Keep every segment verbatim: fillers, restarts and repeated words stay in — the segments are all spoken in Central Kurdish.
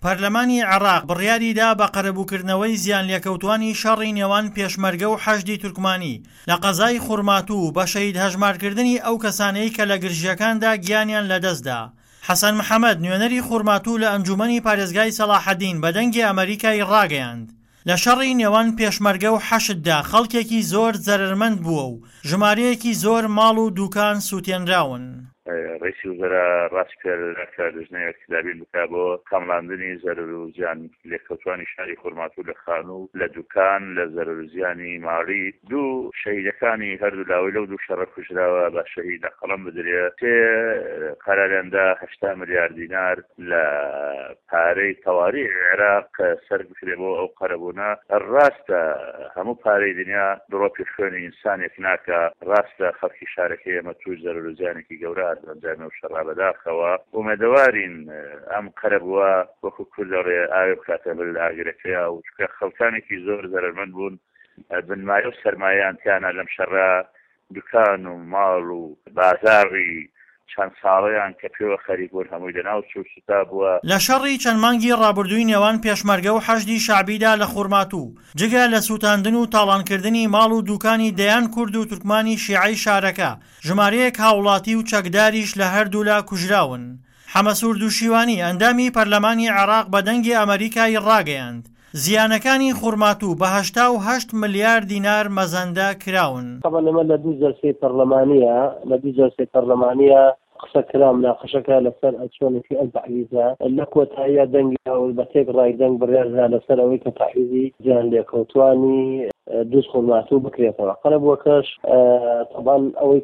پەرلەمانی عێراق بڕیاریدا بە قەرەبووکردنەوەی زیان لێکەوتوانی شەڕی نێوان پێشمەرگە و حەشدی تورکمانی لە قەزای خوڕماتوو بە شەهید هەژمارکردنی ئەو کەسانەی کە لە گرژیەکاندا گیانیان لەدەستدا. حەسەن محەممەد نوێنەری خوڕماتوو لە ئەنجومەنی پارێزگای سەلاحەدین بە دەنگی ئەمریکای ڕاگەیاند لە شەڕی نێوان پێشمەرگە و حەشددا خەڵکێکی زۆر زەرمەند بووە و ژمارەیەکی زۆر ماڵ و دوکان سووتێنراون. ڕیسی وزەرا ڕاست کرد لەژنەیە کتابی بکا بۆ کەمڵاندنی زەرر و زیان لێکەوتوانی شاری خوڕماتوو لە خانوو لە دوکان لە زەرر و زیانی ماڵی دوو شەهیدەکانی هەردوو لاوەی لەو دوو شەڕە کوژراوە بە شەهید لە قەڵەم بدرێت تێ قەرارێندا هەشتا ملیار دینار لە پارەی تەواریخ عێراق سەر بکرێ بۆ ئەو قەرەبوونە. ڕاستە هەموو پارەی دنیا بڕۆ پێش خوێنی ئینسانێک ناکە، ڕاستە خەڵکی شارەکەی ئەمە توش زەرر و زیانێکی گەورە ئەنجامە و شەڕا بەداخەوە ئومێدەوارین ئەم قەرەبووە وەکو کوردەڕێ ئاوێ بکاتە بەر ئاگرەکەیە و چکە خەڵکانێکی زۆر زەرمەند بوون بنمایە و سەرمایەیان تیانە لەم شەڕا دوکان و ماڵ و بازاڕی چەند ساڵەیان کە پێوە خەریک بوون هەمووی لەناو چووستا بووە. لە شەڕی چەند مانگی ڕابردووی نێوان پێشمەرگە و حەشدی شعبیدا لە خوڕماتوو جگە لە سووتاندن و تاڵانکردنی ماڵ و دوکانی دەیان کورد و تورکمانی شیعەی شارەکە ژمارەیەک هاوڵاتی و چەکداریش لە هەردوولا کوژراون. حەمەسوورد و شیوانی ئەندامی پەرلەمانی عێراق بە دەنگی ئەمریکای ڕاگەیاند زیانەکانی خوڕماتوو بە هەشتا و هەشت ملیار دینار مەزەندە کراون. طبعا لەمە لە دوو جەلسەی پەرلەمانیە لە دوو جەلسەی پەرلەمانیە قسە کرا مناقەشەکە لەسەر ئەچۆنێکی ئەم تەعویزە لە کۆتاییە دەنگی ئەو بە تێک ڕای دەنگ بڕیاردا لەسەر ئەوەی کە تەعویزی گیان لێکەوتوانی دووس خوڕماتوو بکرێتەوە. قەرەبووەکەش طبعا ئەوەی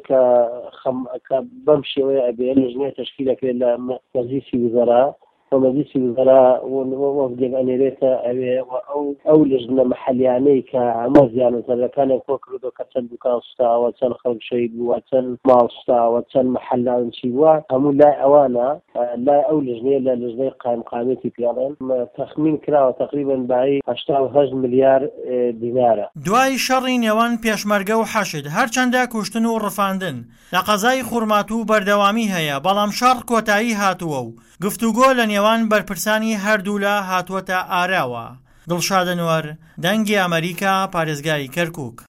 کە بەم شێوەیە ئەبێ لەژنەیە تەشکیلەکرێت لە مەجلیسی وزەرا ومەجلیسی وزەرا وەفدێک ئەنێرێتە ئەوێ ئەو لەژنە مەحەلیانەی کە هەموو زیان و زەرەکانیان کۆ کردووە کە چەند دوکان سوتاوە، چەند خەڵک شەهید بووە، چەند ماڵ سوتاوە، چەند مەحەلان چی بووە، هەموو لای ئەوانە لای ئەو لەژنەیە لە لەژنەی قایمقامێتی پێڵێن تەخمین کراوە تقریبەن بەهای هەشتا و هەشت ملیار دینارە. دوای شەڕی نێوان پێشمەرگە و حەشد هەرچەندە کوشتن و ڕفاندن لە قەزای خوڕماتوو بەردەوامی هەیە، بەڵام شەڕ کۆتایی هاتووە و گفتوگۆ لە نێوان بەرپرسانی هەردوولا هاتووەتە ئاراوە. دڵشاد ئەنوەر، دەنگی ئەمریکا، پارێزگای کەرکووک.